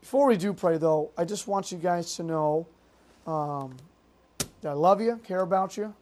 Before we do pray, though, I just want you guys to know that I love you, care about you.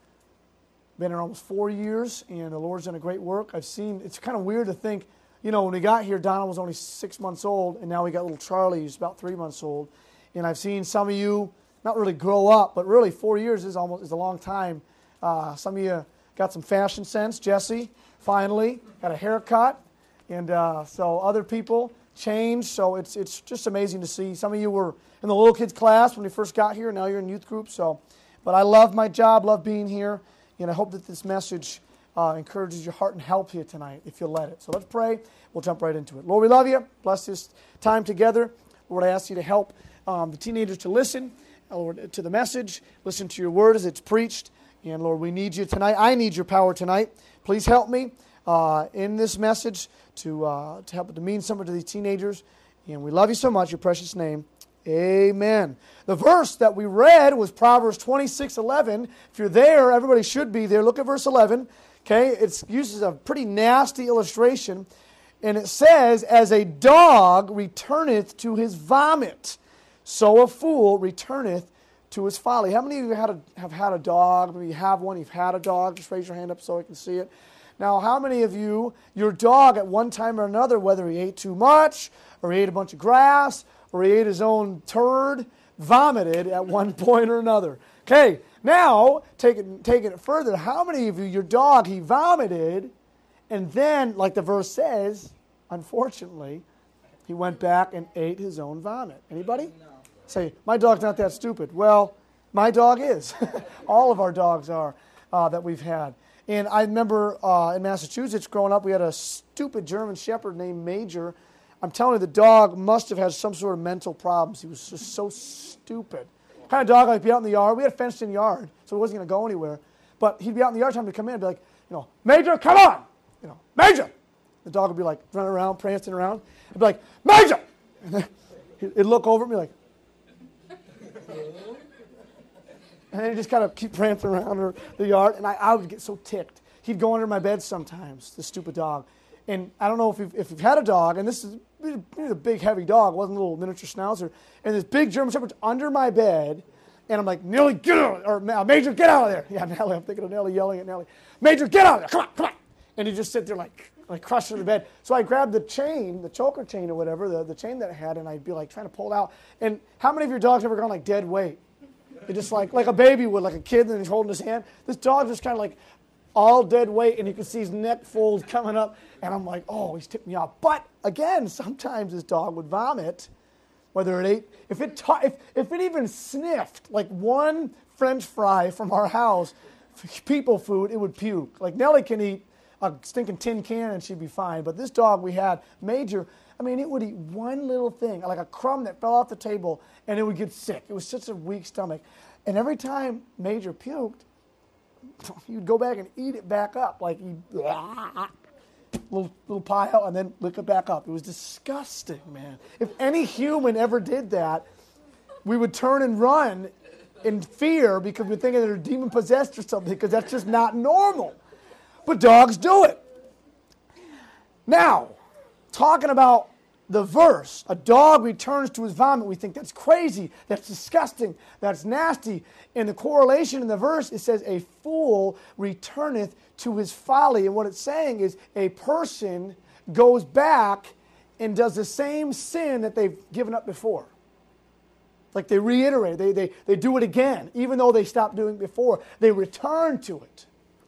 Been here almost 4 years, and the Lord's done a great work. I've seen, it's kind of weird to think, when we got here, Donald was only 6 months old, and now we got little Charlie, who's about 3 months old. And I've seen some of you not really grow up, but really 4 years is a long time. Some of you got some fashion sense. Jesse, finally, got a haircut. And so other people changed. So it's just amazing to see. Some of you were in the little kids class when we first got here. Now you're in youth group. But I love my job, love being here. And I hope that this message encourages your heart and helps you tonight, if you'll let it. So let's pray. We'll jump right into it. Lord, we love you. Bless this time together. Lord, I ask you to help the teenagers to listen, Lord, to the message, listen to your word as it's preached. And Lord, we need you tonight. I need your power tonight. Please help me in this message to help it to mean something to these teenagers. And we love you so much. Your precious name. Amen. The verse that we read was Proverbs 26:11. If you're there, everybody should be there. Look at verse 11. Okay, it uses a pretty nasty illustration. And it says, as a dog returneth to his vomit, so a fool returneth to his folly. How many of you have had a dog? Maybe you have one, you've had a dog. Just raise your hand up so I can see it. Now, how many of you, your dog at one time or another, whether he ate too much, or he ate a bunch of grass, or he ate his own turd, vomited at one point or another? Okay, now, taking it further, how many of you, your dog, he vomited, and then, like the verse says, unfortunately, he went back and ate his own vomit? Anybody? No. Say, my dog's not that stupid. Well, my dog is. All of our dogs are that we've had. And I remember in Massachusetts growing up, we had a stupid German Shepherd named Major. I'm telling you, the dog must have had some sort of mental problems. He was just so stupid. Kind of dog like be out in the yard. We had a fenced-in yard, so it wasn't going to go anywhere. But he'd be out in the yard, time to come in and be like, Major, come on! Major! The dog would be like running around, prancing around. I'd be like, Major! And then he'd look over at me like, and then he'd just kind of keep prancing around the yard, and I would get so ticked. He'd go under my bed sometimes, this stupid dog. And I don't know if you've had a dog, and this is a big, heavy dog. It wasn't a little miniature schnauzer. And this big German Shepherd's under my bed, and I'm like, Nellie, get out! Or Major, get out of there! Yeah, Nellie, I'm thinking of Nellie yelling at Nellie. Major, get out of there! Come on! And he'd just sit there like crushed to the bed. So I grabbed the chain, the choker chain or whatever, the chain that I had, and I'd be like trying to pull it out. And how many of your dogs ever gone like dead weight? It just like a baby would, like a kid, and he's holding his hand. This dog just kind of like all dead weight, and you can see his neck folds coming up. And I'm like, oh, he's tipped me off. But again, sometimes this dog would vomit, whether it ate, if it even sniffed like one French fry from our house, people food, it would puke. Like Nellie can eat a stinking tin can and she'd be fine. But this dog we had, Major, it would eat one little thing, like a crumb that fell off the table, and it would get sick. It was such a weak stomach. And every time Major puked, he'd go back and eat it back up, like he'd little pile and then lick it back up. It was disgusting, man. If any human ever did that, we would turn and run in fear because we're thinking they're demon-possessed or something, because that's just not normal. But dogs do it. Now, talking about the verse, a dog returns to his vomit. We think that's crazy, that's disgusting, that's nasty. And the correlation in the verse, it says, a fool returneth to his folly. And what it's saying is a person goes back and does the same sin that they've given up before. Like they reiterate, they do it again, even though they stopped doing it before. They return to it.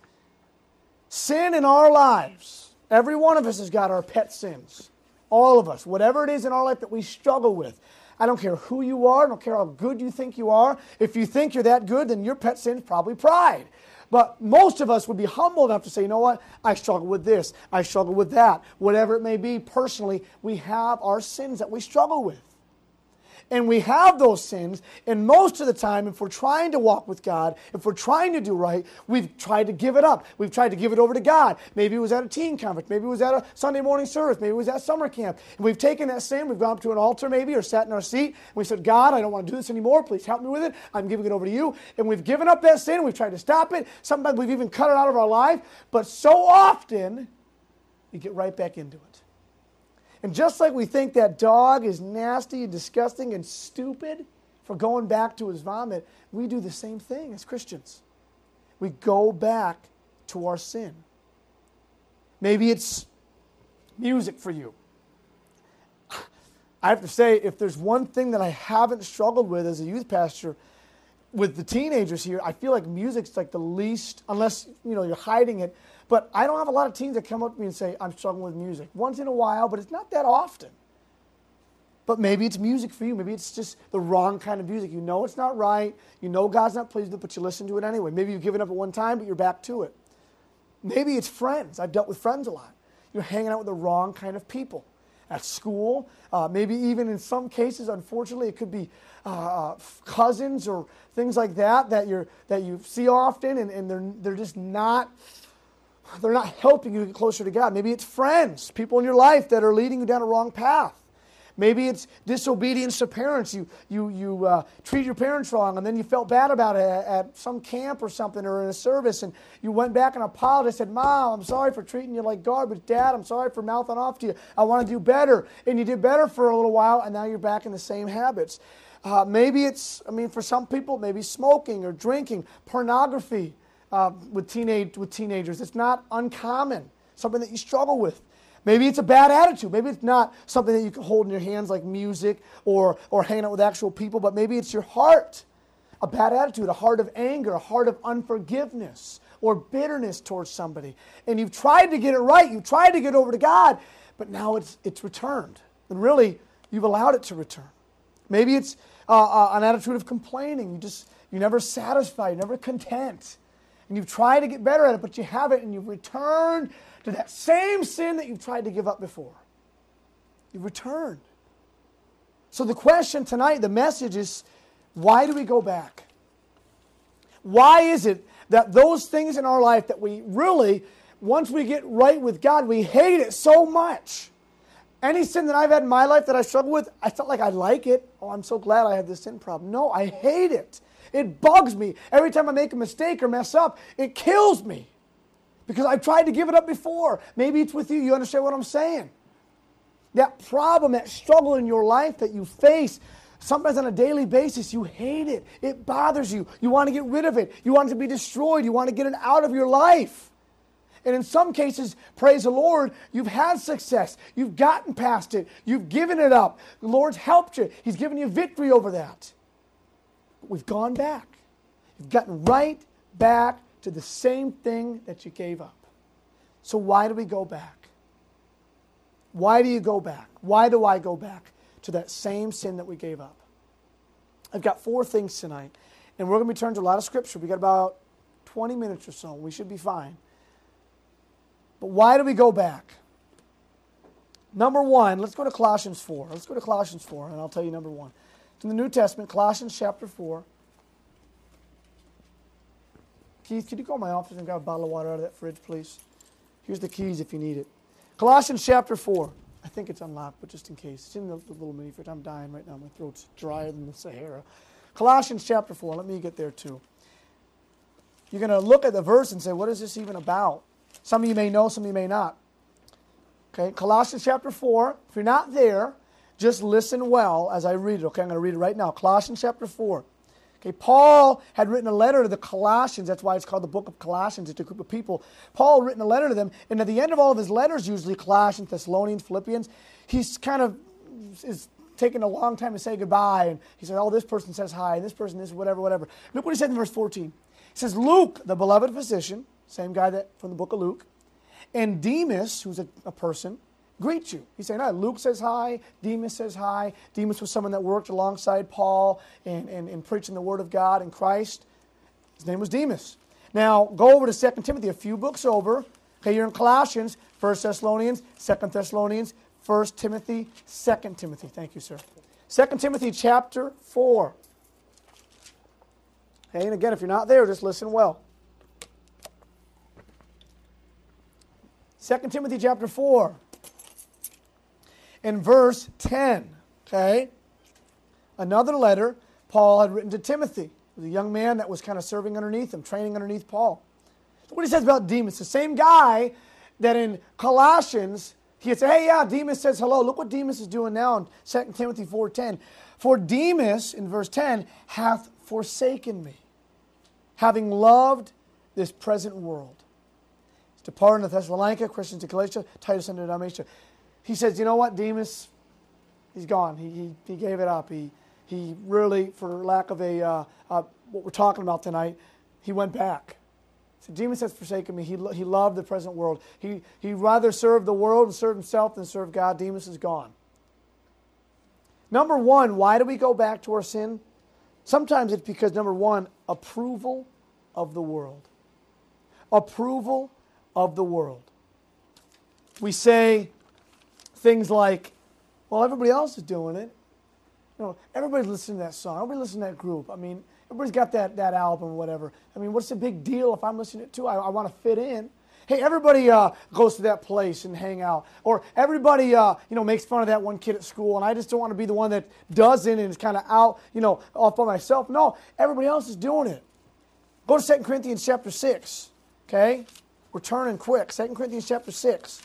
Sin in our lives, every one of us has got our pet sins. All of us, whatever it is in our life that we struggle with. I don't care who you are. I don't care how good you think you are. If you think you're that good, then your pet sin is probably pride. But most of us would be humble enough to say, you know what? I struggle with this. I struggle with that. Whatever it may be, personally, we have our sins that we struggle with. And we have those sins, and most of the time, if we're trying to walk with God, if we're trying to do right, we've tried to give it up. We've tried to give it over to God. Maybe it was at a teen conference. Maybe it was at a Sunday morning service. Maybe it was at summer camp. And we've taken that sin, we've gone up to an altar maybe, or sat in our seat, and we said, God, I don't want to do this anymore. Please help me with it. I'm giving it over to you. And we've given up that sin. We've tried to stop it. Sometimes we've even cut it out of our life. But so often, we get right back into it. And just like we think that dog is nasty and disgusting and stupid for going back to his vomit, we do the same thing as Christians. We go back to our sin. Maybe it's music for you. I have to say, if there's one thing that I haven't struggled with as a youth pastor, with the teenagers here, I feel like music's like the least, unless you're hiding it. But I don't have a lot of teens that come up to me and say, I'm struggling with music. Once in a while, but it's not that often. But maybe it's music for you. Maybe it's just the wrong kind of music. You know it's not right. You know God's not pleased with it, but you listen to it anyway. Maybe you've given up at one time, but you're back to it. Maybe it's friends. I've dealt with friends a lot. You're hanging out with the wrong kind of people. At school, maybe even in some cases, unfortunately, it could be cousins or things like that you see often, and they're just not helping you get closer to God. Maybe it's friends, people in your life that are leading you down a wrong path. Maybe it's disobedience to parents. You treat your parents wrong, and then you felt bad about it at some camp or something, or in a service, and you went back and apologized, said, Mom, I'm sorry for treating you like garbage. Dad, I'm sorry for mouthing off to you. I want to do better. And you did better for a little while, and now you're back in the same habits. Maybe it's, for some people, maybe smoking or drinking, pornography with teenagers. It's not uncommon, something that you struggle with. Maybe it's a bad attitude. Maybe it's not something that you can hold in your hands like music or hanging out with actual people, but maybe it's your heart, a bad attitude, a heart of anger, a heart of unforgiveness or bitterness towards somebody. And you've tried to get it right. You've tried to get over to God, but now it's returned. And really, you've allowed it to return. Maybe it's an attitude of complaining. You're never satisfied, you're never content. And you've tried to get better at it, but you haven't, and you've returned to that same sin that you've tried to give up before. You've returned. So the question tonight, the message is, why do we go back? Why is it that those things in our life that we really, once we get right with God, we hate it so much? Any sin that I've had in my life that I struggle with, I felt like I like it. Oh, I'm so glad I have this sin problem. No, I hate it. It bugs me. Every time I make a mistake or mess up, it kills me. Because I've tried to give it up before. Maybe it's with you. You understand what I'm saying? That problem, that struggle in your life that you face, sometimes on a daily basis, you hate it. It bothers you. You want to get rid of it. You want it to be destroyed. You want to get it out of your life. And in some cases, praise the Lord, you've had success. You've gotten past it. You've given it up. The Lord's helped you. He's given you victory over that. But we've gone back. You've gotten right back to the same thing that you gave up. So why do we go back? Why do you go back? Why do I go back to that same sin that we gave up? I've got 4 things tonight, and we're going to be turning to a lot of Scripture. We've got about 20 minutes or so. We should be fine. But why do we go back? Number 1, let's go to Colossians 4. Let's go to Colossians 4, and I'll tell you number 1. It's in the New Testament, Colossians chapter 4. Keith, could you go to my office and grab a bottle of water out of that fridge, please? Here's the keys if you need it. Colossians chapter 4. I think it's unlocked, but just in case. It's in the little mini fridge. I'm dying right now. My throat's drier than the Sahara. Colossians chapter 4. Let me get there too. You're going to look at the verse and say, what is this even about? Some of you may know, some of you may not. Okay, Colossians chapter 4. If you're not there, just listen well as I read it. Okay, I'm going to read it right now. Colossians chapter 4. Okay, Paul had written a letter to the Colossians. That's why it's called the book of Colossians. It's a group of people. Paul had written a letter to them, and at the end of all of his letters, usually Colossians, Thessalonians, Philippians, he's kind of is taking a long time to say goodbye, and he said, oh, this person says hi, and this person this, whatever. Look what he said in verse 14. He says, Luke, the beloved physician, same guy that from the book of Luke, and Demas, who's a person, greet you. He's saying, Luke says hi, Demas says hi. Demas was someone that worked alongside Paul in preaching the Word of God in Christ. His name was Demas. Now, go over to 2 Timothy, a few books over. Okay, you're in Colossians, 1 Thessalonians, 2 Thessalonians, 1 Timothy, 2 Timothy. Thank you, sir. 2 Timothy chapter 4. Okay, and again, if you're not there, just listen well. 2 Timothy chapter 4. In verse 10, okay, another letter Paul had written to Timothy. It was a young man that was kind of serving underneath him, training underneath Paul. So what he says about Demas, the same guy that in Colossians, He could say, hey, yeah, Demas says hello. Look what Demas is doing now in 2 Timothy 4:10. For Demas, in verse 10, hath forsaken me, having loved this present world. He's departed to Thessalonica, Christians to Galatia, Titus unto Dalmatia. He says, you know what, Demas, he's gone. He gave it up. He really, for lack of what we're talking about tonight, he went back. So Demas has forsaken me. He loved the present world. He'd rather serve the world and serve himself than serve God. Demas is gone. Number one, why do we go back to our sin? Sometimes it's because, number one, approval of the world. Approval of the world. We say things like, well, everybody else is doing it. You know, everybody's listening to that song. Everybody listens to that group. I mean, everybody's got that album or whatever. I mean, what's the big deal if I'm listening to it too? I want to fit in. Hey, everybody goes to that place and hang out. Or everybody, makes fun of that one kid at school, and I just don't want to be the one that doesn't and is kind of out, off by myself. No, everybody else is doing it. Go to 2 Corinthians chapter 6, okay? We're turning quick. 2 Corinthians chapter 6.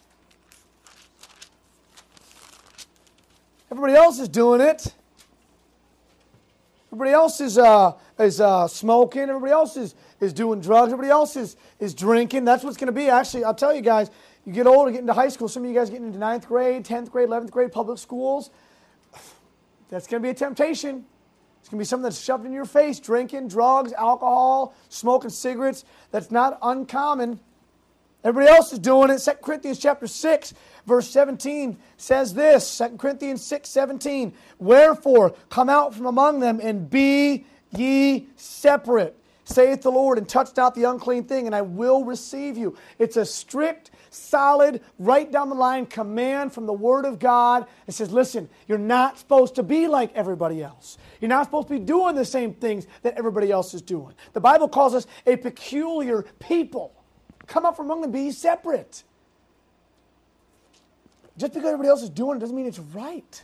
Everybody else is doing it. Everybody else is smoking. Everybody else is doing drugs. Everybody else is drinking. That's what's going to be. Actually, I'll tell you guys, you get older, get into high school. Some of you guys get into 9th grade, 10th grade, 11th grade, public schools. That's going to be a temptation. It's going to be something that's shoved in your face. Drinking, drugs, alcohol, smoking cigarettes. That's not uncommon. Everybody else is doing it. 2 Corinthians chapter 6, verse 17 says this. 2 Corinthians 6:17. Wherefore, come out from among them and be ye separate, saith the Lord, and touch not the unclean thing, and I will receive you. It's a strict, solid, right down the line command from the Word of God. It says, listen, you're not supposed to be like everybody else. You're not supposed to be doing the same things that everybody else is doing. The Bible calls us a peculiar people. Come up from among them, be ye separate. Just because everybody else is doing it doesn't mean it's right.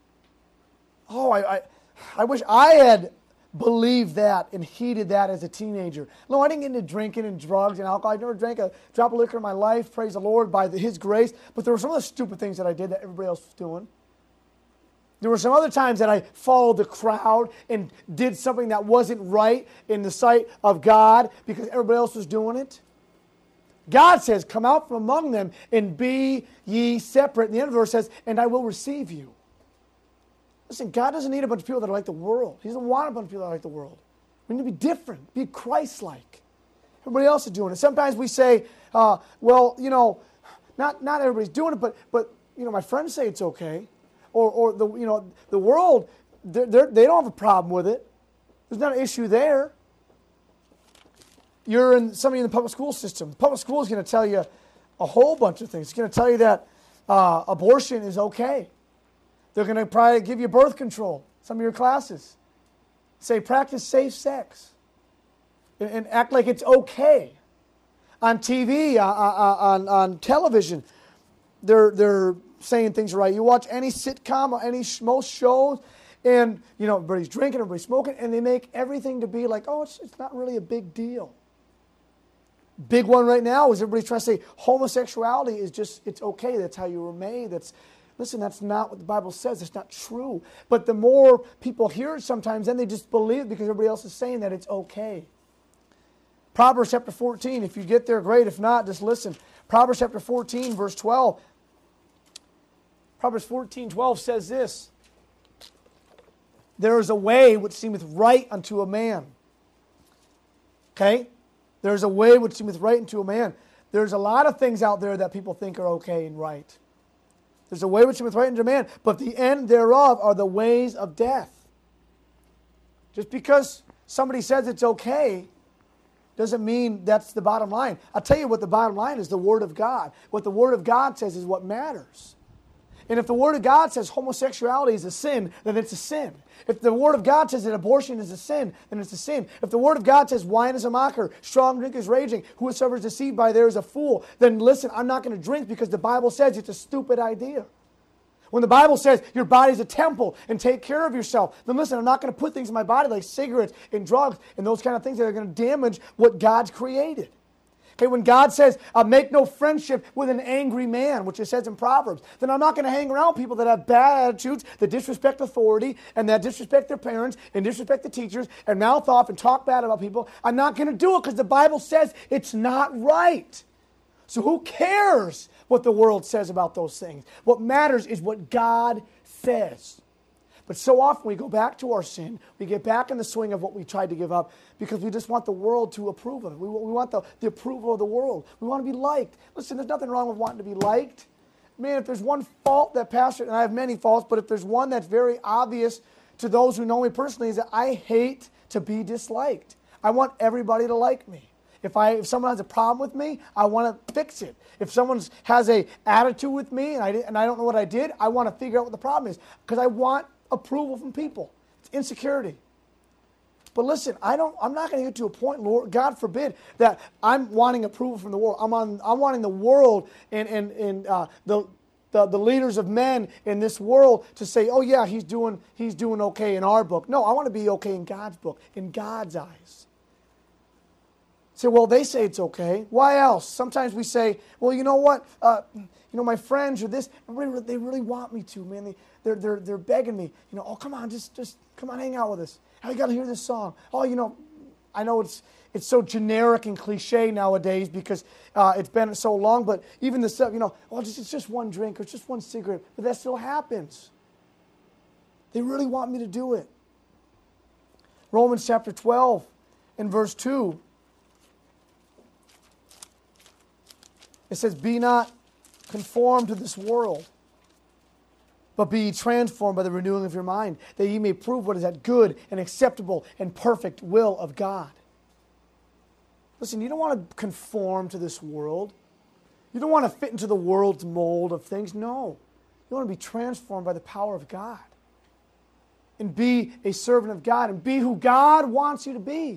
Oh, I wish I had believed that and heeded that as a teenager. No, I didn't get into drinking and drugs and alcohol. I never drank a drop of liquor in my life, praise the Lord, by His grace. But there were some other stupid things that I did that everybody else was doing. There were some other times that I followed the crowd and did something that wasn't right in the sight of God because everybody else was doing it. God says, come out from among them and be ye separate. And the end of the verse says, and I will receive you. Listen, God doesn't need a bunch of people that are like the world. He doesn't want a bunch of people that are like the world. We need to be different, be Christ-like. Everybody else is doing it. Sometimes we say, not everybody's doing it, but my friends say it's okay. Or the world, they don't have a problem with it. There's not an issue there. Somebody in the public school system. The public school is going to tell you a whole bunch of things. It's going to tell you that abortion is okay. They're going to probably give you birth control. Some of your classes say practice safe sex and act like it's okay. On TV, on television, they're saying things right. You watch any sitcom or most shows, and everybody's drinking, everybody's smoking, and they make everything to be like, oh, it's not really a big deal. Big one right now is everybody's trying to say homosexuality is it's okay. That's how you were made. Listen, that's not what the Bible says. It's not true. But the more people hear it sometimes, then they just believe it because everybody else is saying that it's okay. Proverbs chapter 14. If you get there, great. If not, just listen. Proverbs chapter 14, verse 12. Proverbs 14:12 says this. There is a way which seemeth right unto a man. Okay? There's a way which seemeth right unto a man. There's a lot of things out there that people think are okay and right. There's a way which seemeth right unto a man, but the end thereof are the ways of death. Just because somebody says it's okay doesn't mean that's the bottom line. I'll tell you what the bottom line is, the Word of God. What the Word of God says is what matters. And if the Word of God says homosexuality is a sin, then it's a sin. If the Word of God says that abortion is a sin, then it's a sin. If the Word of God says wine is a mocker, strong drink is raging, whosoever is deceived by there is a fool, then listen, I'm not going to drink because the Bible says it's a stupid idea. When the Bible says your body's a temple and take care of yourself, then listen, I'm not going to put things in my body like cigarettes and drugs and those kind of things that are going to damage what God's created. Okay, when God says, make no friendship with an angry man, which it says in Proverbs, then I'm not going to hang around people that have bad attitudes, that disrespect authority, and that disrespect their parents, and disrespect the teachers, and mouth off and talk bad about people. I'm not going to do it because the Bible says it's not right. So who cares what the world says about those things? What matters is what God says. But so often we go back to our sin, we get back in the swing of what we tried to give up because we just want the world to approve of it. We want the approval of the world. We want to be liked. Listen, there's nothing wrong with wanting to be liked. Man, if there's one fault that pastor, and I have many faults, but if there's one that's very obvious to those who know me personally is that I hate to be disliked. I want everybody to like me. If someone has a problem with me, I want to fix it. If someone has an attitude with me and I don't know what I did, I want to figure out what the problem is because I want approval from people. It's insecurity. But listen, I'm not going to get to a point, Lord, God forbid, that I'm wanting approval from the world. I'm wanting the world and the leaders of men in this world to say, oh yeah, he's doing okay in our book. No, I want to be okay in God's book, in God's eyes. Say, well, they say it's okay. Why else? Sometimes we say, well, you know what? My friends or this, they really want me to, man. They're begging me. Oh, come on, just come on, hang out with us. Oh, you got to hear this song. Oh, I know it's so generic and cliche nowadays because it's been so long. But even the stuff, it's just one drink or it's just one cigarette. But that still happens. They really want me to do it. Romans chapter 12 and verse 2. It says, be not conformed to this world, but be transformed by the renewing of your mind, that ye may prove what is that good and acceptable and perfect will of God. Listen, you don't want to conform to this world. You don't want to fit into the world's mold of things. No. You want to be transformed by the power of God and be a servant of God and be who God wants you to be.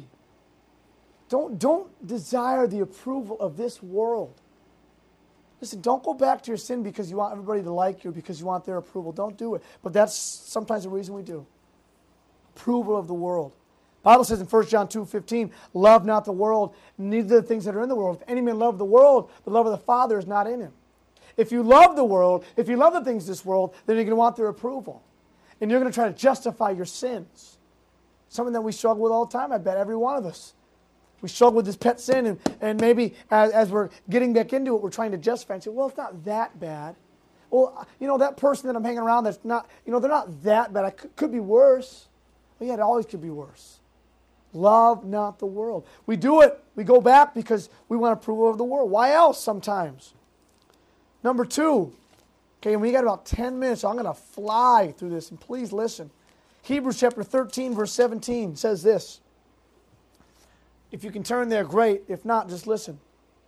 Don't desire the approval of this world. Listen, don't go back to your sin because you want everybody to like you, because you want their approval. Don't do it. But that's sometimes the reason we do. Approval of the world. The Bible says in 1 John 2:15, love not the world, neither the things that are in the world. If any man love the world, the love of the Father is not in him. If you love the world, if you love the things of this world, then you're going to want their approval. And you're going to try to justify your sins. Something that we struggle with all the time, I bet, every one of us. We struggle with this pet sin, and maybe as we're getting back into it, we're trying to justify and say, well, it's not that bad. Well, that person that I'm hanging around that's not, they're not that bad. It could be worse. Well, yeah, it always could be worse. Love not the world. We do it. We go back because we want approval of the world. Why else sometimes? Number 2. Okay, and we got about 10 minutes, so I'm going to fly through this, and please listen. Hebrews chapter 13, verse 17 says this. If you can turn there, great. If not, just listen.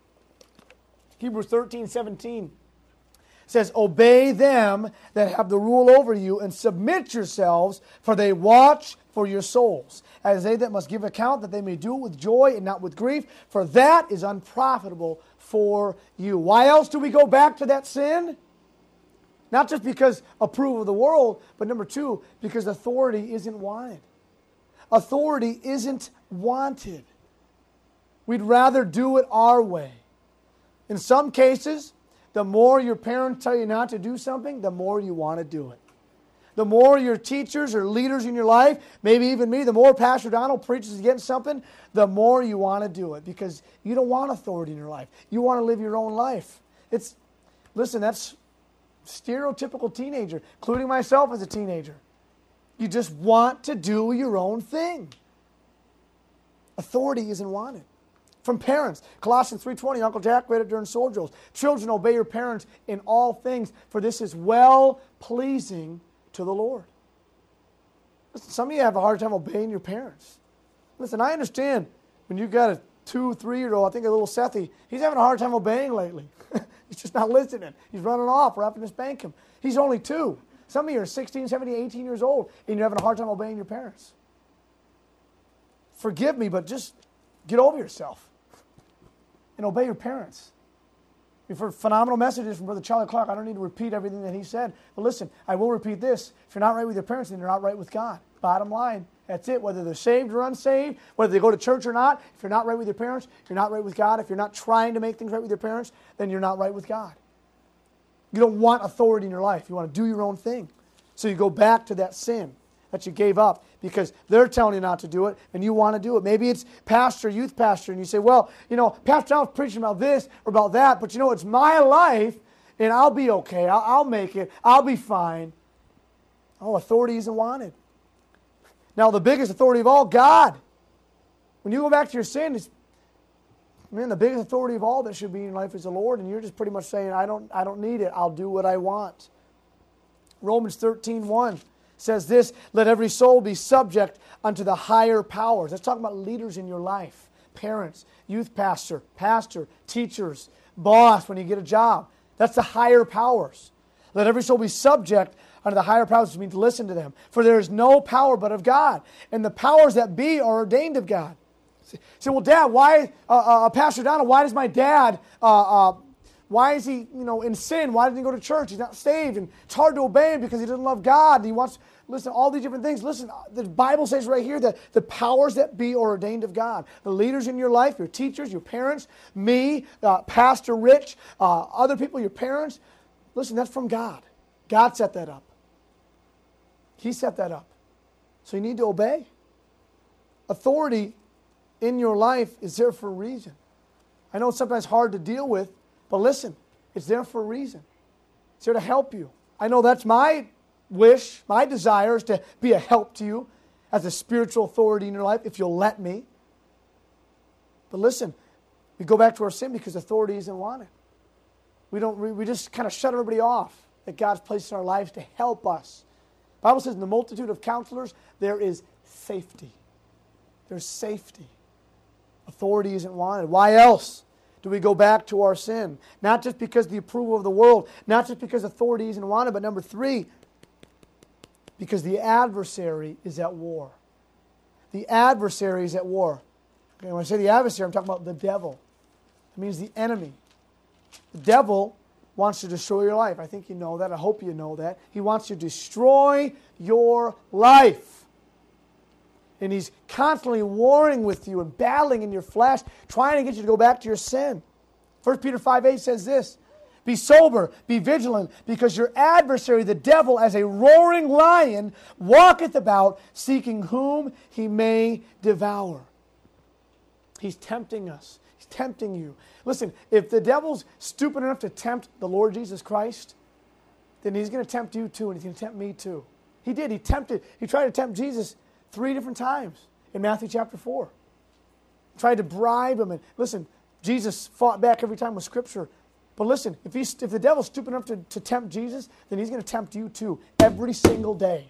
Hebrews 13:17 says, obey them that have the rule over you and submit yourselves, for they watch for your souls, as they that must give account, that they may do it with joy and not with grief, for that is unprofitable for you. Why else do we go back to that sin? Not just because approval of the world, but number 2, because authority isn't wanted. Authority isn't wanted. We'd rather do it our way. In some cases, the more your parents tell you not to do something, the more you want to do it. The more your teachers or leaders in your life, maybe even me, the more Pastor Donald preaches against something, the more you want to do it because you don't want authority in your life. You want to live your own life. Listen, that's stereotypical teenager, including myself as a teenager. You just want to do your own thing. Authority isn't wanted. From parents, Colossians 3:20, Uncle Jack read it during soul drills. Children, obey your parents in all things, for this is well-pleasing to the Lord. Listen, some of you have a hard time obeying your parents. Listen, I understand when you've got a 2, 3-year-old, I think a little Sethy, he's having a hard time obeying lately. He's just not listening. He's running off. We're having to spank him. He's only 2. Some of you are 16, 17, 18 years old, and you're having a hard time obeying your parents. Forgive me, but just get over yourself and obey your parents. We've heard phenomenal messages from Brother Charlie Clark. I don't need to repeat everything that he said. But listen, I will repeat this. If you're not right with your parents, then you're not right with God. Bottom line. That's it. Whether they're saved or unsaved, whether they go to church or not, if you're not right with your parents, you're not right with God. If you're not trying to make things right with your parents, then you're not right with God. You don't want authority in your life. You want to do your own thing. So you go back to that sin that you gave up because they're telling you not to do it and you want to do it. Maybe it's pastor, youth pastor, and you say, well, Pastor Al's preaching about this or about that, but it's my life and I'll be okay. I'll make it. I'll be fine. Oh, authority isn't wanted. Now, the biggest authority of all, God. When you go back to your sin, the biggest authority of all that should be in your life is the Lord, and you're just pretty much saying, I don't need it. I'll do what I want. Romans 13:1 says this, let every soul be subject unto the higher powers. That's talking about leaders in your life. Parents, youth pastor, teachers, boss when you get a job. That's the higher powers. Let every soul be subject unto the higher powers, which means to listen to them. For there is no power but of God, and the powers that be are ordained of God. Say, well, Dad, why, Pastor Donald, why does my dad, why is he, in sin? Why doesn't he go to church? He's not saved, and it's hard to obey him because he doesn't love God. And he wants, listen, all these different things. Listen, the Bible says right here that the powers that be are ordained of God. The leaders in your life, your teachers, your parents, me, Pastor Rich, other people, your parents. Listen, that's from God. God set that up. He set that up. So you need to obey. Authority in your life is there for a reason. I know it's sometimes hard to deal with, but listen, it's there for a reason. It's there to help you. I know that's my wish, my desire is to be a help to you as a spiritual authority in your life, if you'll let me. But listen, we go back to our sin because authority isn't wanted. We just kind of shut everybody off that God's placed in our lives to help us. The Bible says in the multitude of counselors, there is safety. There's safety. Authority isn't wanted. Why else do we go back to our sin? Not just because of the approval of the world, not just because authority isn't wanted, but number 3, because the adversary is at war. The adversary is at war. Okay, when I say the adversary, I'm talking about the devil. It means the enemy. The devil wants to destroy your life. I think you know that. I hope you know that. He wants to destroy your life. And he's constantly warring with you and battling in your flesh, trying to get you to go back to your sin. 1 Peter 5:8 says this, be sober, be vigilant, because your adversary, the devil, as a roaring lion, walketh about, seeking whom he may devour. He's tempting us. He's tempting you. Listen, if the devil's stupid enough to tempt the Lord Jesus Christ, then he's going to tempt you too, and he's going to tempt me too. He did. He tried to tempt Jesus 3 different times in Matthew chapter 4. Tried to bribe him. And listen, Jesus fought back every time with Scripture. But listen, if the devil's stupid enough to tempt Jesus, then he's going to tempt you too every single day.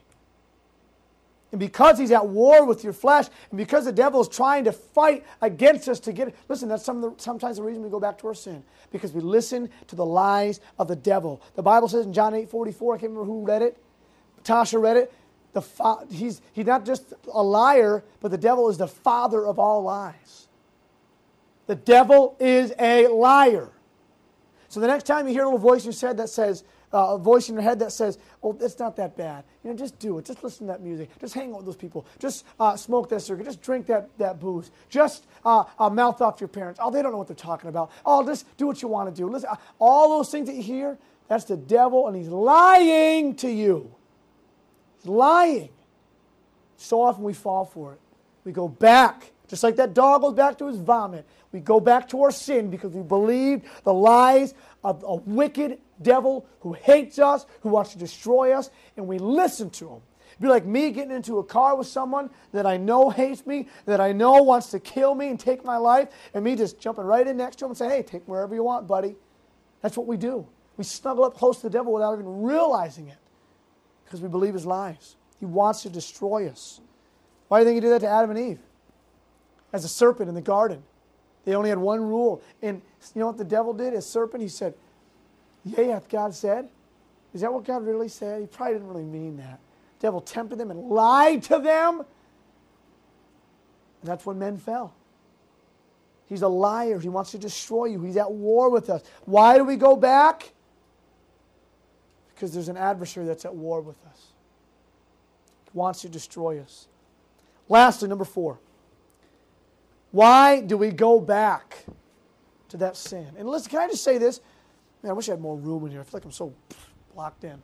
And because he's at war with your flesh, and because the devil is trying to fight against us to get it, listen, that's sometimes the reason we go back to our sin, because we listen to the lies of the devil. The Bible says in John 8:44, I can't remember who read it, Tasha read it, he's not just a liar, but the devil is the father of all lies. The devil is a liar. So the next time you hear a little voice in your head that says, a voice in your head that says, oh, it's not that bad. Just do it. Just listen to that music. Just hang out with those people. Just smoke that cigarette. Just drink that booze. Just mouth off your parents. Oh, they don't know what they're talking about. Oh, just do what you want to do. Listen, all those things that you hear, that's the devil, and he's lying to you. He's lying. So often we fall for it. We go back, just like that dog goes back to his vomit. We go back to our sin because we believe the lies of a wicked devil who hates us, who wants to destroy us, and we listen to him. It'd be like me getting into a car with someone that I know hates me, that I know wants to kill me and take my life, and me just jumping right in next to him and saying, hey, take me wherever you want, buddy. That's what we do. We snuggle up close to the devil without even realizing it because we believe his lies. He wants to destroy us. Why do you think he did that to Adam and Eve? As a serpent in the garden. They only had one rule. And you know what the devil did as serpent? He said, yea, hath God said? Is that what God really said? He probably didn't really mean that. The devil tempted them and lied to them. And that's when men fell. He's a liar. He wants to destroy you. He's at war with us. Why do we go back? Because there's an adversary that's at war with us. He wants to destroy us. Lastly, number 4. Why do we go back to that sin? And listen, can I just say this? Man, I wish I had more room in here. I feel like I'm so blocked in.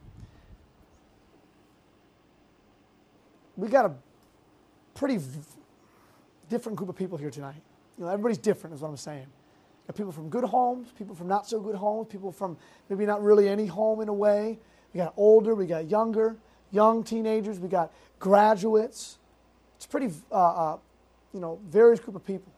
We got a pretty different group of people here tonight. Everybody's different is what I'm saying. Got people from good homes, people from not so good homes, people from maybe not really any home in a way. We got older, we got younger, young teenagers, we got graduates. It's a pretty, various group of people.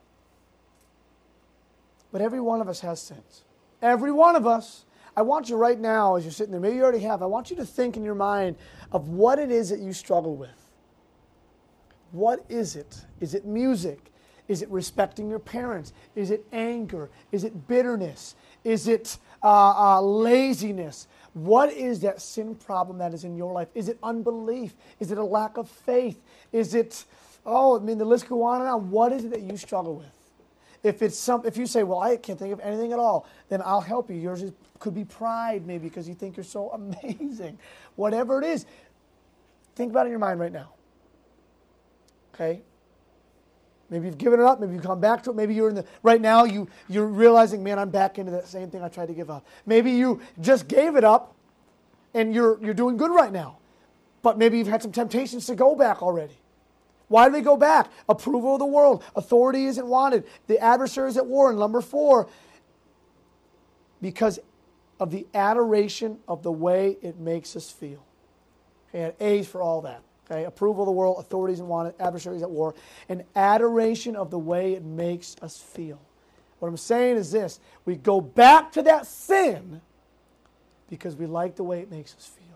But every one of us has sins. Every one of us. I want you right now, as you're sitting there, maybe you already have, I want you to think in your mind of what it is that you struggle with. What is it? Is it music? Is it respecting your parents? Is it anger? Is it bitterness? Is it laziness? What is that sin problem that is in your life? Is it unbelief? Is it a lack of faith? Is it, the list go on and on. What is it that you struggle with? If you say, well, I can't think of anything at all, then I'll help you. Yours could be pride maybe because you think you're so amazing. Whatever it is, think about it in your mind right now. Okay? Maybe you've given it up. Maybe you've come back to it. Maybe right now you're realizing, man, I'm back into that same thing I tried to give up. Maybe you just gave it up and you're doing good right now. But maybe you've had some temptations to go back already. Why do we go back? Approval of the world. Authority isn't wanted. The adversary is at war. And number 4, because of the adoration of the way it makes us feel. Okay, and A's for all that. Okay, approval of the world, authorities and wanted, adversaries at war, and adoration of the way it makes us feel. What I'm saying is this: we go back to that sin because we like the way it makes us feel.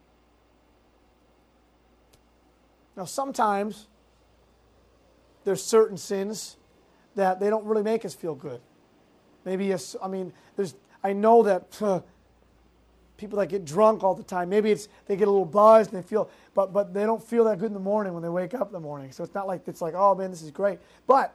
Now, sometimes there's certain sins that they don't really make us feel good. Maybe I know that people that get drunk all the time, maybe they get a little buzzed and they feel, but they don't feel that good in the morning when they wake up in the morning. So it's not like oh man, this is great. But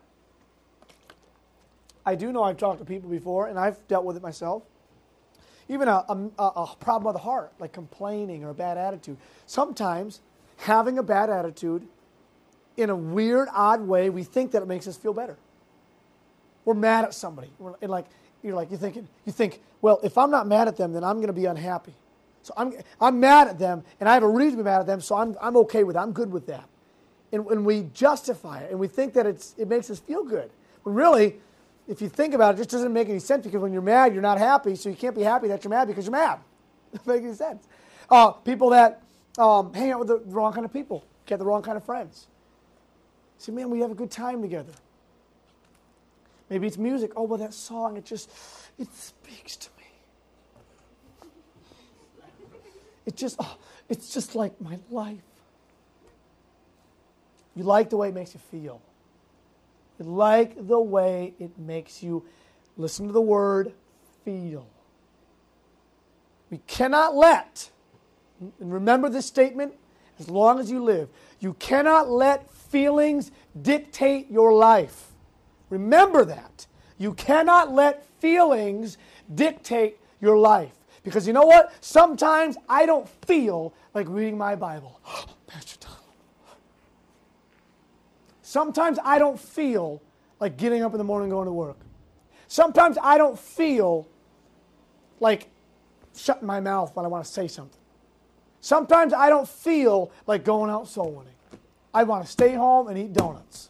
I do know I've talked to people before, and I've dealt with it myself. Even a problem of the heart, like complaining or a bad attitude. Sometimes having a bad attitude, in a weird, odd way, we think that it makes us feel better. We're mad at somebody. You think, well, if I'm not mad at them, then I'm going to be unhappy. So I'm mad at them, and I have a reason to be mad at them, so I'm okay with it. I'm good with that. And we justify it, and we think that it makes us feel good. But really, if you think about it, it just doesn't make any sense, because when you're mad, you're not happy, so you can't be happy that you're mad because you're mad. It doesn't make any sense. People that hang out with the wrong kind of people, get the wrong kind of friends. Say, man, we have a good time together. Maybe it's music. Oh, well, that song, it speaks to me. It's just like my life. You like the way it makes you feel. You like the way it makes you, listen to the word, feel. We cannot let, and remember this statement as long as you live, you cannot let feelings dictate your life. Remember that. You cannot let feelings dictate your life. Because you know what? Sometimes I don't feel like reading my Bible. Pastor Tom. Sometimes I don't feel like getting up in the morning and going to work. Sometimes I don't feel like shutting my mouth when I want to say something. Sometimes I don't feel like going out soul winning. I want to stay home and eat donuts.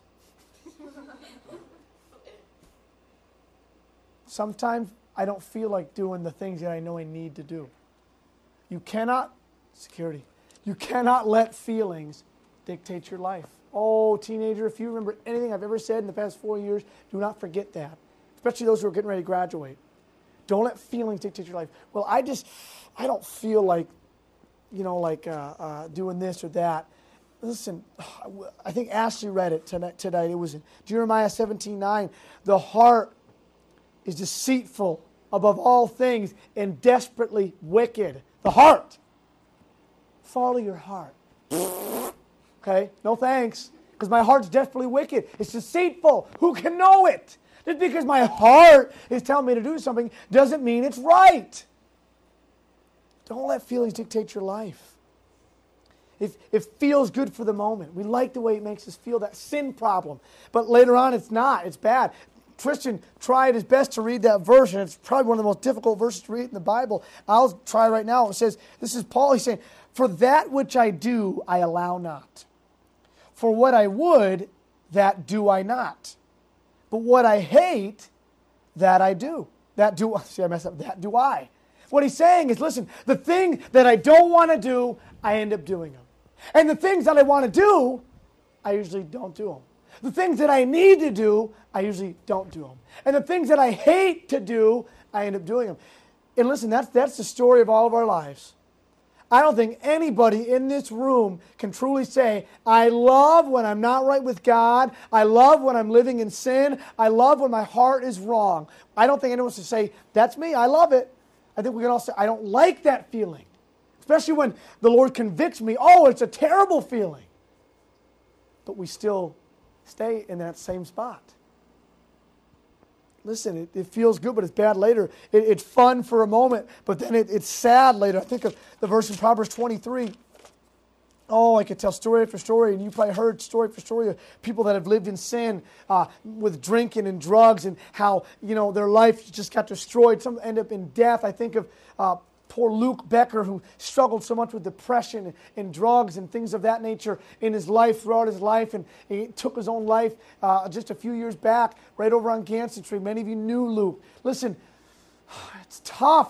Sometimes I don't feel like doing the things that I know I need to do. You cannot let feelings dictate your life. Oh, teenager, if you remember anything I've ever said in the past 4 years, do not forget that. Especially those who are getting ready to graduate. Don't let feelings dictate your life. Well, I don't feel like, doing this or that. Listen, I think Ashley read it tonight. It was in Jeremiah 17:9. The heart is deceitful above all things and desperately wicked. The heart. Follow your heart. Okay? No thanks. Because my heart's desperately wicked. It's deceitful. Who can know it? Just because my heart is telling me to do something doesn't mean it's right. Don't let feelings dictate your life. It feels good for the moment. We like the way it makes us feel, that sin problem. But later on, it's not. It's bad. Tristan tried his best to read that verse, and it's probably one of the most difficult verses to read in the Bible. I'll try right now. It says, this is Paul. He's saying, for that which I do, I allow not. For what I would, that do I not. But what I hate, that I do. That do I. What he's saying is, listen, the thing that I don't want to do, I end up doing them. And the things that I want to do, I usually don't do them. The things that I need to do, I usually don't do them. And the things that I hate to do, I end up doing them. And listen, that's the story of all of our lives. I don't think anybody in this room can truly say, I love when I'm not right with God. I love when I'm living in sin. I love when my heart is wrong. I don't think anyone should say, that's me, I love it. I think we can all say, I don't like that feeling. Especially when the Lord convicts me. Oh, it's a terrible feeling. But we still stay in that same spot. Listen, it feels good, but it's bad later. It's fun for a moment, but then it's sad later. I think of the verse in Proverbs 23. Oh, I could tell story after story, and you probably heard story after story of people that have lived in sin with drinking and drugs, and how their life just got destroyed. Some end up in death. I think of poor Luke Becker, who struggled so much with depression and drugs and things of that nature in his life, throughout his life, and he took his own life just a few years back, right over on Gansett Street. Many of you knew Luke. Listen, it's tough.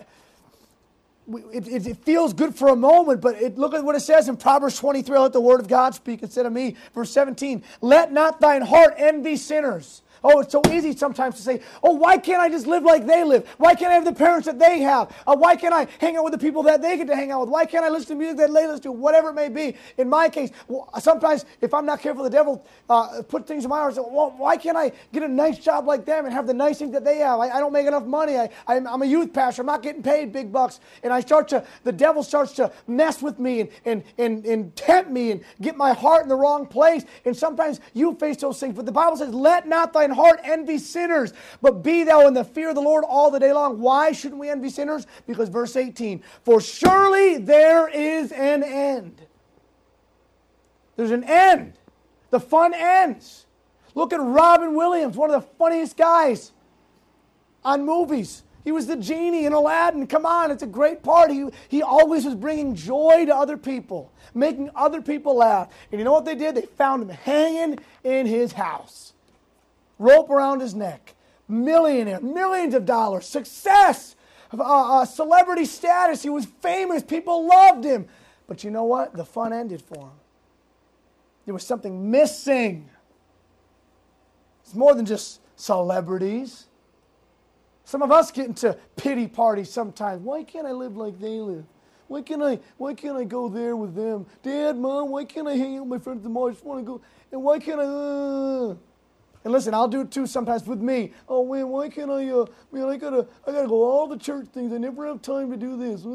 It feels good for a moment, but look at what it says in Proverbs 23. Let the word of God speak instead of me. Verse 17, let not thine heart envy sinners. Oh, it's so easy sometimes to say, oh, why can't I just live like they live? Why can't I have the parents that they have? Why can't I hang out with the people that they get to hang out with? Why can't I listen to music that they listen to? Whatever it may be. In my case, sometimes if I'm not careful, the devil put things in my heart. Well, why can't I get a nice job like them and have the nice things that they have? I don't make enough money. I'm a youth pastor. I'm not getting paid big bucks. And the devil starts to mess with me and tempt me and get my heart in the wrong place. And sometimes you face those things. But the Bible says, let not thine heart envy sinners, but be thou in the fear of the Lord all the day long. Why shouldn't we envy sinners? Because verse 18, for surely there is an end. There's an end. The fun ends. Look at Robin Williams, one of the funniest guys on movies. He was the genie in Aladdin. Come on, it's a great part. He always was bringing joy to other people, making other people laugh. And you know what they did? They found him hanging in his house. Rope around his neck, millionaire, millions of dollars, success, celebrity status. He was famous. People loved him. But you know what? The fun ended for him. There was something missing. It's more than just celebrities. Some of us get into pity parties sometimes. Why can't I live like they live? Why can't I go there with them? Dad, Mom, why can't I hang out with my friends at the mall? I just want to go. And why can't I... And listen, I'll do it too sometimes with me. Oh man, why can't I? I gotta go all the church things. I never have time to do this.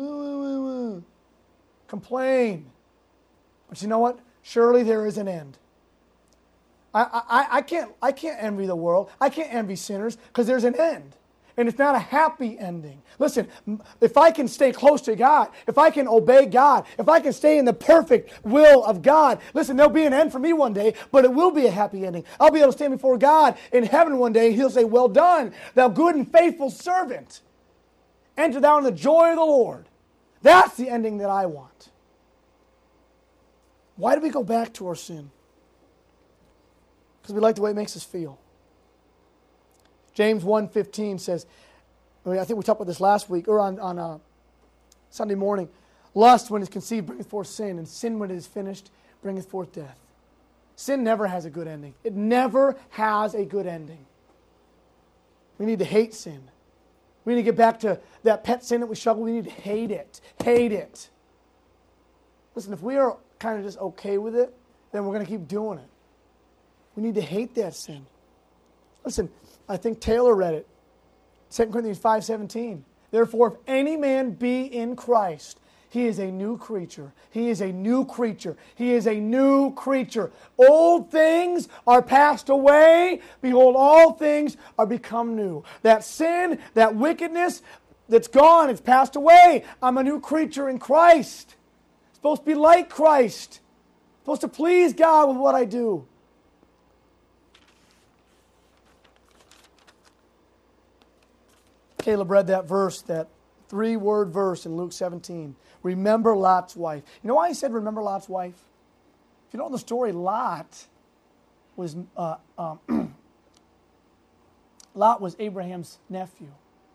Complain, but you know what? Surely there is an end. I can't envy the world. I can't envy sinners because there's an end. And it's not a happy ending. Listen, if I can stay close to God, if I can obey God, if I can stay in the perfect will of God, listen, there'll be an end for me one day, but it will be a happy ending. I'll be able to stand before God in heaven one day. He'll say, well done, thou good and faithful servant. Enter thou in the joy of the Lord. That's the ending that I want. Why do we go back to our sin? Because we like the way it makes us feel. James 1:15 says, I think we talked about this last week, or on Sunday morning. Lust, when it is conceived, bringeth forth sin, and sin, when it is finished, bringeth forth death. Sin never has a good ending. It never has a good ending. We need to hate sin. We need to get back to that pet sin that we struggle with. We need to hate it. Hate it. Listen, if we are kind of just okay with it, then we're going to keep doing it. We need to hate that sin. Listen, I think Taylor read it. 2 Corinthians 5:17. Therefore, if any man be in Christ, He is a new creature. He is a new creature. He is a new creature. Old things are passed away. Behold, all things are become new. That sin, that wickedness, that's gone. It's passed away. I'm a new creature in Christ. I'm supposed to be like Christ. I'm supposed to please God with what I do. Caleb read that verse, that 3-word verse in Luke 17. Remember Lot's wife. You know why he said remember Lot's wife? If you know the story, Lot was Abraham's nephew.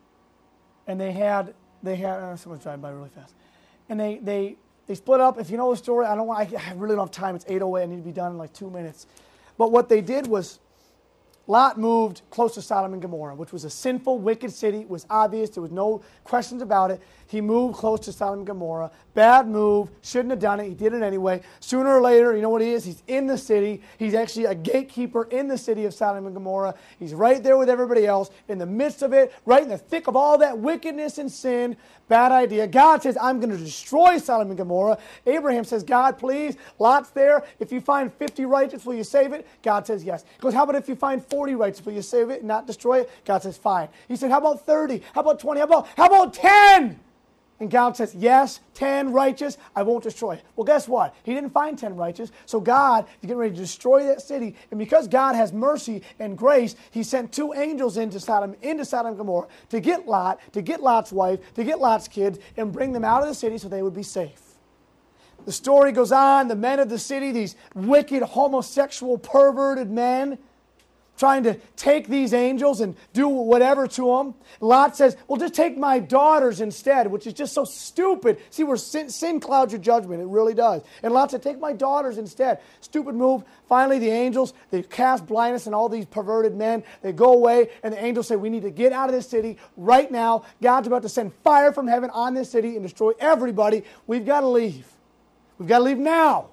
And they had someone's driving by really fast. And they split up. If you know the story, I really don't have time. It's 8:08. I need to be done in like 2 minutes. But what they did was Lot moved close to Sodom and Gomorrah, which was a sinful, wicked city. It was obvious. There was no questions about it. He moved close to Sodom and Gomorrah. Bad move. Shouldn't have done it. He did it anyway. Sooner or later, you know what he is? He's in the city. He's actually a gatekeeper in the city of Sodom and Gomorrah. He's right there with everybody else, in the midst of it, right in the thick of all that wickedness and sin. Bad idea. God says, I'm going to destroy Sodom and Gomorrah. Abraham says, God, please. Lot's there. If you find 50 righteous, will you save it? God says, yes. He goes, how about if you find 40 righteous, will you save it and not destroy it? God says, fine. He said, how about 30? How about 20? How about 10? And God says, yes, 10 righteous, I won't destroy it. Well, guess what? He didn't find 10 righteous, so God is getting ready to destroy that city. And because God has mercy and grace, he sent 2 angels into Sodom and Gomorrah to get Lot, to get Lot's wife, to get Lot's kids, and bring them out of the city so they would be safe. The story goes on. The men of the city, these wicked, homosexual, perverted men, trying to take these angels and do whatever to them. Lot says, well, just take my daughters instead, which is just so stupid. See, where sin clouds your judgment. It really does. And Lot said, take my daughters instead. Stupid move. Finally, the angels, they cast blindness on all these perverted men. They go away, and the angels say, we need to get out of this city right now. God's about to send fire from heaven on this city and destroy everybody. We've got to leave. We've got to leave now.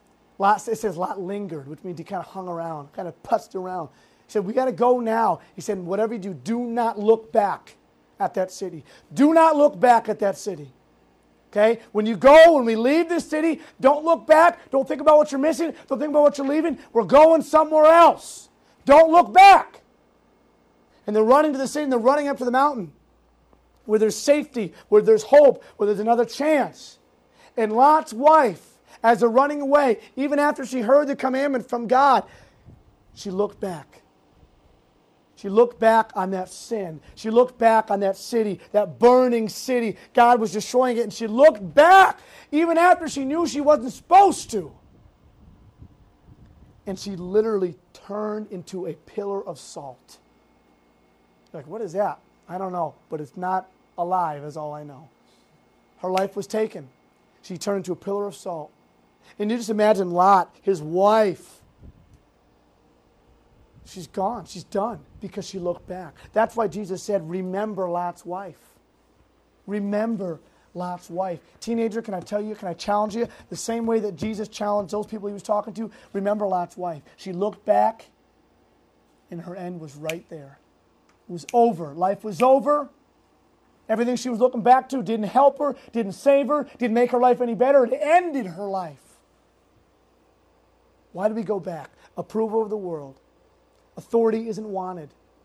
It says Lot lingered, which means he kind of hung around, kind of putzed around. He said, we got to go now. He said, whatever you do, do not look back at that city. Do not look back at that city. Okay? When we leave this city, don't look back. Don't think about what you're missing. Don't think about what you're leaving. We're going somewhere else. Don't look back. And they're running to the city and they're running up to the mountain where there's safety, where there's hope, where there's another chance. And Lot's wife, as they're running away, even after she heard the commandment from God, she looked back. She looked back on that sin. She looked back on that city, that burning city. God was destroying it, and she looked back even after she knew she wasn't supposed to. And she literally turned into a pillar of salt. Like, what is that? I don't know, but it's not alive is all I know. Her life was taken. She turned into a pillar of salt. And you just imagine Lot, his wife. She's gone. She's done because she looked back. That's why Jesus said, remember Lot's wife. Remember Lot's wife. Teenager, can I challenge you? The same way that Jesus challenged those people he was talking to, remember Lot's wife. She looked back and her end was right there. It was over. Life was over. Everything she was looking back to didn't help her, didn't save her, didn't make her life any better. It ended her life. Why do we go back? Approval of the world. Authority isn't wanted.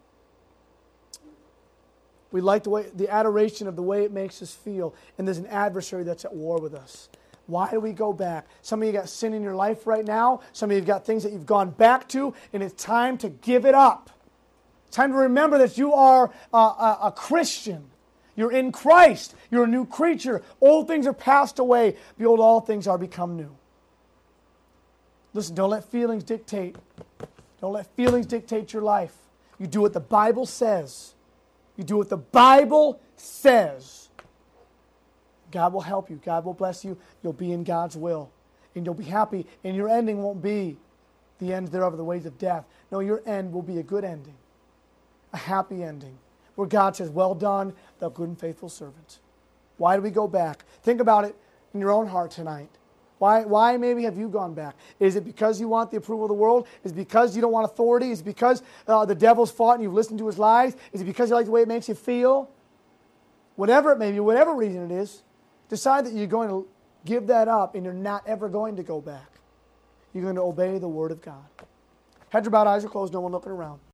We like the adoration of the way it makes us feel, and there's an adversary that's at war with us. Why do we go back? Some of you got sin in your life right now. Some of you have got things that you've gone back to, and it's time to give it up. It's time to remember that you are a Christian. You're in Christ. You're a new creature. Old things are passed away. Behold, all things are become new. Listen, don't let feelings dictate. Don't let feelings dictate your life. You do what the Bible says. You do what the Bible says. God will help you. God will bless you. You'll be in God's will. And you'll be happy. And your ending won't be the end thereof of the ways of death. No, your end will be a good ending. A happy ending. Where God says, well done, thou good and faithful servant. Why do we go back? Think about it in your own heart tonight. Why maybe have you gone back? Is it because you want the approval of the world? Is it because you don't want authority? Is it because the devil's fought and you've listened to his lies? Is it because you like the way it makes you feel? Whatever it may be, whatever reason it is, Decide that you're going to give that up and you're not ever going to go back. You're going to obey the Word of God. Heads are bowed, eyes are closed, no one looking around.